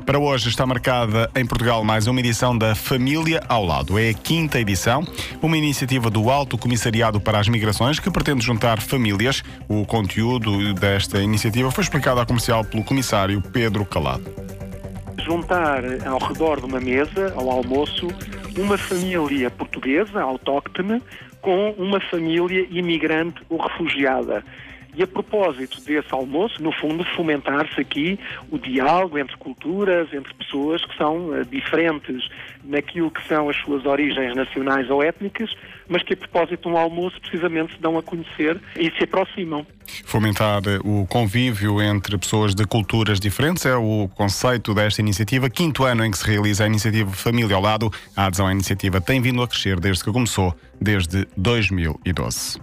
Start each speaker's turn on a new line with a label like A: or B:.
A: Para hoje está marcada em Portugal mais uma edição da Família ao Lado. É a 5ª edição, uma iniciativa do Alto Comissariado para as Migrações que pretende juntar famílias. O conteúdo desta iniciativa foi explicado à comercial pelo comissário Pedro Calado.
B: Juntar ao redor de uma mesa, ao almoço, uma família portuguesa, autóctone, com uma família imigrante ou refugiada. E a propósito desse almoço, no fundo, fomentar-se aqui o diálogo entre culturas, entre pessoas que são diferentes naquilo que são as suas origens nacionais ou étnicas, mas que a propósito de um almoço precisamente se dão a conhecer e se aproximam.
A: Fomentar o convívio entre pessoas de culturas diferentes é o conceito desta iniciativa. 5º ano em que se realiza a iniciativa Família ao Lado. A adesão à iniciativa tem vindo a crescer desde que começou, desde 2012.